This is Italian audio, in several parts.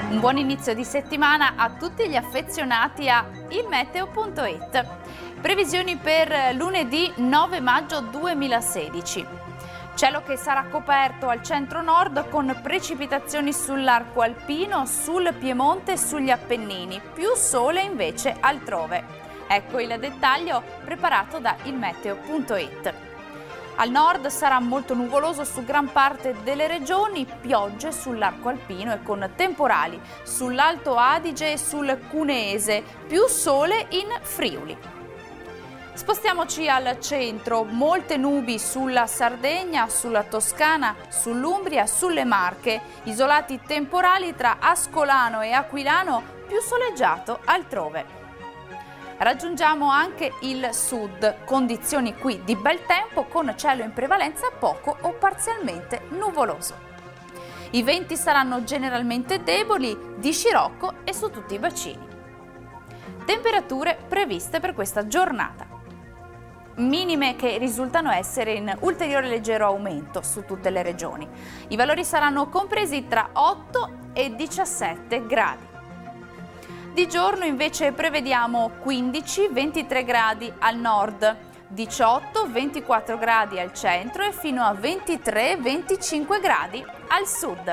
Un buon inizio di settimana a tutti gli affezionati a ilmeteo.it. Previsioni per lunedì 9 maggio 2016. Cielo che sarà coperto al centro-nord con precipitazioni sull'arco alpino, sul Piemonte e sugli Appennini, più sole invece altrove. Ecco il dettaglio preparato da ilmeteo.it. Al nord sarà molto nuvoloso su gran parte delle regioni, piogge sull'arco alpino e con temporali sull'Alto Adige e sul Cuneese, più sole in Friuli. Spostiamoci al centro, molte nubi sulla Sardegna, sulla Toscana, sull'Umbria, sulle Marche, isolati temporali tra Ascolano e Aquilano, più soleggiato altrove. Raggiungiamo anche il sud, condizioni qui di bel tempo con cielo in prevalenza poco o parzialmente nuvoloso. I venti saranno generalmente deboli, di scirocco e su tutti i bacini. Temperature previste per questa giornata. Minime che risultano essere in ulteriore leggero aumento su tutte le regioni. I valori saranno compresi tra 8 e 17 gradi. Di giorno invece prevediamo 15-23 gradi al nord, 18-24 gradi al centro e fino a 23-25 gradi al sud.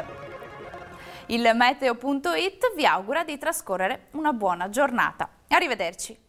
Il meteo.it vi augura di trascorrere una buona giornata. Arrivederci!